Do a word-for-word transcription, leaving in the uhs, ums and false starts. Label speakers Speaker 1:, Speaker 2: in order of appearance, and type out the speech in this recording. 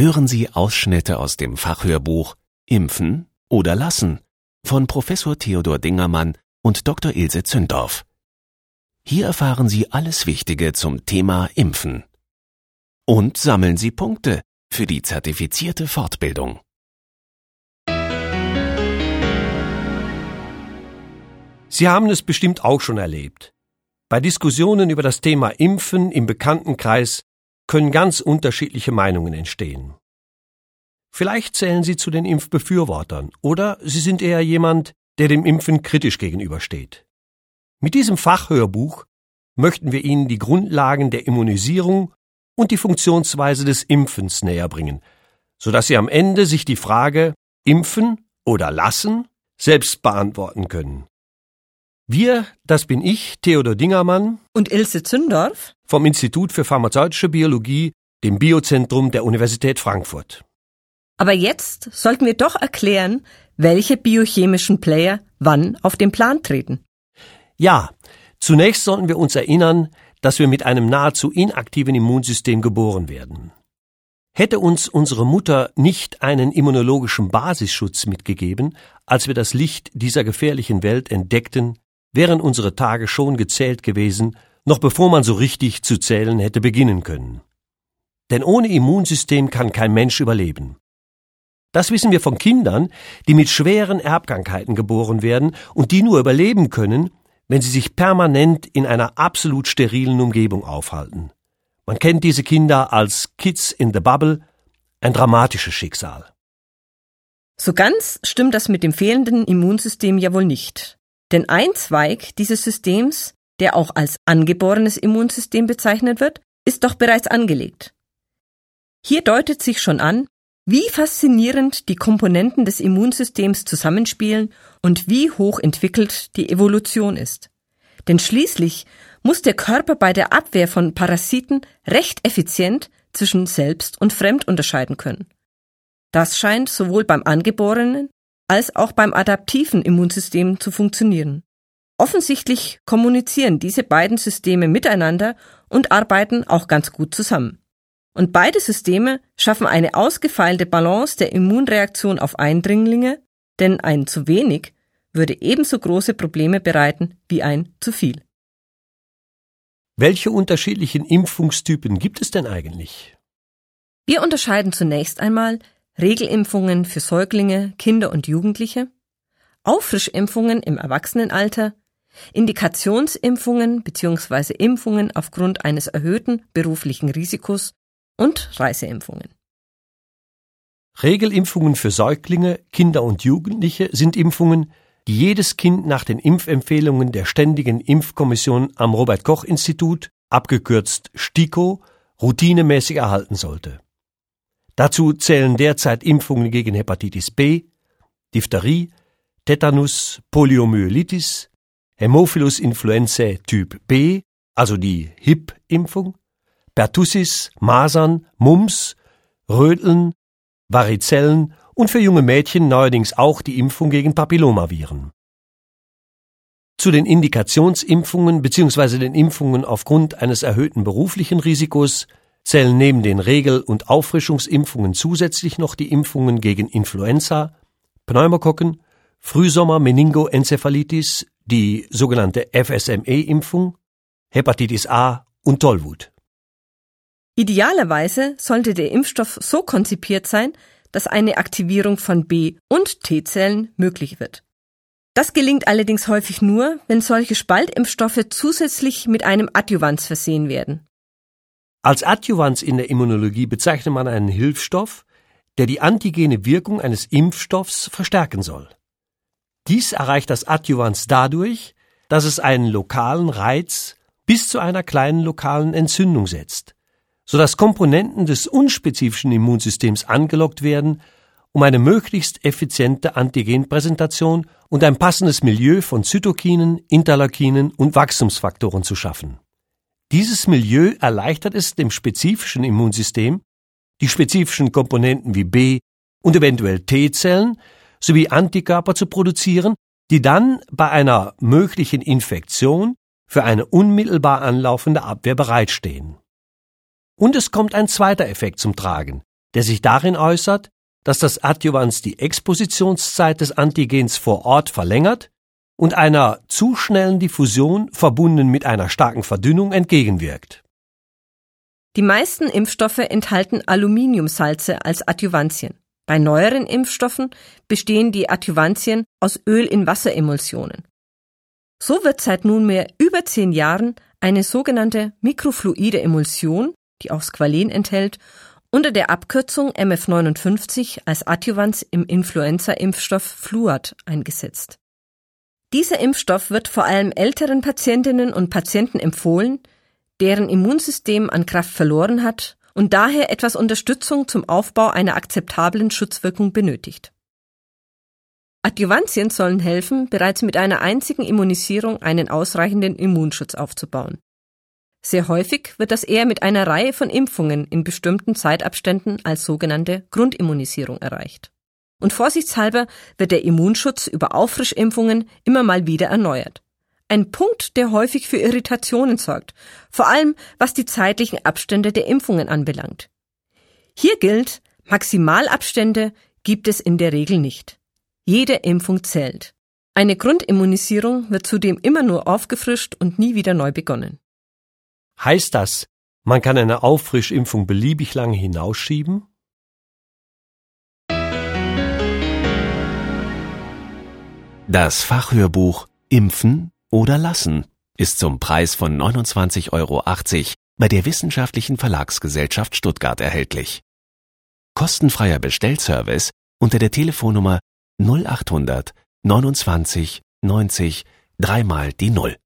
Speaker 1: hören Sie Ausschnitte aus dem Fachhörbuch Impfen oder Lassen von Professor Theodor Dingermann und Doktor Ilse Zündorf. Hier erfahren Sie alles Wichtige zum Thema Impfen. Und sammeln Sie Punkte für die zertifizierte Fortbildung.
Speaker 2: Sie haben es bestimmt auch schon erlebt. Bei Diskussionen über das Thema Impfen im Bekanntenkreis können ganz unterschiedliche Meinungen entstehen. Vielleicht zählen Sie zu den Impfbefürwortern oder Sie sind eher jemand, der dem Impfen kritisch gegenübersteht. Mit diesem Fachhörbuch möchten wir Ihnen die Grundlagen der Immunisierung und die Funktionsweise des Impfens näher bringen, sodass Sie am Ende sich die Frage Impfen oder Lassen selbst beantworten können. Wir, das bin ich, Theodor Dingermann
Speaker 3: und Ilse Zündorf
Speaker 2: vom Institut für pharmazeutische Biologie, dem Biozentrum der Universität Frankfurt.
Speaker 3: Aber jetzt sollten wir doch erklären, welche biochemischen Player wann auf den Plan treten.
Speaker 2: Ja, zunächst sollten wir uns erinnern, dass wir mit einem nahezu inaktiven Immunsystem geboren werden. Hätte uns unsere Mutter nicht einen immunologischen Basisschutz mitgegeben, als wir das Licht dieser gefährlichen Welt entdeckten, wären unsere Tage schon gezählt gewesen, noch bevor man so richtig zu zählen hätte beginnen können. Denn ohne Immunsystem kann kein Mensch überleben. Das wissen wir von Kindern, die mit schweren Erbkrankheiten geboren werden und die nur überleben können, wenn sie sich permanent in einer absolut sterilen Umgebung aufhalten. Man kennt diese Kinder als Kids in the Bubble, ein dramatisches Schicksal.
Speaker 3: So ganz stimmt das mit dem fehlenden Immunsystem ja wohl nicht. Denn ein Zweig dieses Systems, der auch als angeborenes Immunsystem bezeichnet wird, ist doch bereits angelegt. Hier deutet sich schon an, wie faszinierend die Komponenten des Immunsystems zusammenspielen und wie hoch entwickelt die Evolution ist. Denn schließlich muss der Körper bei der Abwehr von Parasiten recht effizient zwischen Selbst und Fremd unterscheiden können. Das scheint sowohl beim angeborenen als auch beim adaptiven Immunsystem zu funktionieren. Offensichtlich kommunizieren diese beiden Systeme miteinander und arbeiten auch ganz gut zusammen. Und beide Systeme schaffen eine ausgefeilte Balance der Immunreaktion auf Eindringlinge, denn ein zu wenig würde ebenso große Probleme bereiten wie ein zu viel.
Speaker 2: Welche unterschiedlichen Impfungstypen gibt es denn eigentlich?
Speaker 3: Wir unterscheiden zunächst einmal Regelimpfungen für Säuglinge, Kinder und Jugendliche, Auffrischimpfungen im Erwachsenenalter, Indikationsimpfungen bzw. Impfungen aufgrund eines erhöhten beruflichen Risikos und Reiseimpfungen.
Speaker 2: Regelimpfungen für Säuglinge, Kinder und Jugendliche sind Impfungen, die jedes Kind nach den Impfempfehlungen der Ständigen Impfkommission am Robert-Koch-Institut, abgekürzt STIKO, routinemäßig erhalten sollte. Dazu zählen derzeit Impfungen gegen Hepatitis B, Diphtherie, Tetanus, Poliomyelitis, Hämophilus influenzae Typ B, also die H I P-Impfung, Pertussis, Masern, Mumps, Röteln, Varizellen und für junge Mädchen neuerdings auch die Impfung gegen Papillomaviren. Zu den Indikationsimpfungen bzw. den Impfungen aufgrund eines erhöhten beruflichen Risikos zählen neben den Regel- und Auffrischungsimpfungen zusätzlich noch die Impfungen gegen Influenza, Pneumokokken, Frühsommer-Meningoenzephalitis, die sogenannte F S M E-Impfung, Hepatitis A und Tollwut.
Speaker 3: Idealerweise sollte der Impfstoff so konzipiert sein, dass eine Aktivierung von B- und T-Zellen möglich wird. Das gelingt allerdings häufig nur, wenn solche Spaltimpfstoffe zusätzlich mit einem Adjuvans versehen werden.
Speaker 2: Als Adjuvans in der Immunologie bezeichnet man einen Hilfsstoff, der die antigene Wirkung eines Impfstoffs verstärken soll. Dies erreicht das Adjuvans dadurch, dass es einen lokalen Reiz bis zu einer kleinen lokalen Entzündung setzt, sodass Komponenten des unspezifischen Immunsystems angelockt werden, um eine möglichst effiziente Antigenpräsentation und ein passendes Milieu von Zytokinen, Interleukinen und Wachstumsfaktoren zu schaffen. Dieses Milieu erleichtert es dem spezifischen Immunsystem, die spezifischen Komponenten wie B- und eventuell T-Zellen sowie Antikörper zu produzieren, die dann bei einer möglichen Infektion für eine unmittelbar anlaufende Abwehr bereitstehen. Und es kommt ein zweiter Effekt zum Tragen, der sich darin äußert, dass das Adjuvans die Expositionszeit des Antigens vor Ort verlängert und einer zu schnellen Diffusion verbunden mit einer starken Verdünnung entgegenwirkt.
Speaker 3: Die meisten Impfstoffe enthalten Aluminiumsalze als Adjuvantien. Bei neueren Impfstoffen bestehen die Adjuvantien aus Öl-in-Wasser-Emulsionen. So wird seit nunmehr über zehn Jahren eine sogenannte mikrofluide Emulsion, die auch Squalen enthält, unter der Abkürzung M F neunundfünfzig als Adjuvans im Influenza-Impfstoff Fluad eingesetzt. Dieser Impfstoff wird vor allem älteren Patientinnen und Patienten empfohlen, deren Immunsystem an Kraft verloren hat und daher etwas Unterstützung zum Aufbau einer akzeptablen Schutzwirkung benötigt. Adjuvantien sollen helfen, bereits mit einer einzigen Immunisierung einen ausreichenden Immunschutz aufzubauen. Sehr häufig wird das eher mit einer Reihe von Impfungen in bestimmten Zeitabständen als sogenannte Grundimmunisierung erreicht. Und vorsichtshalber wird der Immunschutz über Auffrischimpfungen immer mal wieder erneuert. Ein Punkt, der häufig für Irritationen sorgt, vor allem was die zeitlichen Abstände der Impfungen anbelangt. Hier gilt, Maximalabstände gibt es in der Regel nicht. Jede Impfung zählt. Eine Grundimmunisierung wird zudem immer nur aufgefrischt und nie wieder neu begonnen.
Speaker 2: Heißt das, man kann eine Auffrischimpfung beliebig lange hinausschieben?
Speaker 1: Das Fachhörbuch Impfen oder Lassen ist zum Preis von neunundzwanzig Euro achtzig bei der Wissenschaftlichen Verlagsgesellschaft Stuttgart erhältlich. Kostenfreier Bestellservice unter der Telefonnummer null achthundert neunundzwanzig neunzig dreimal die Null.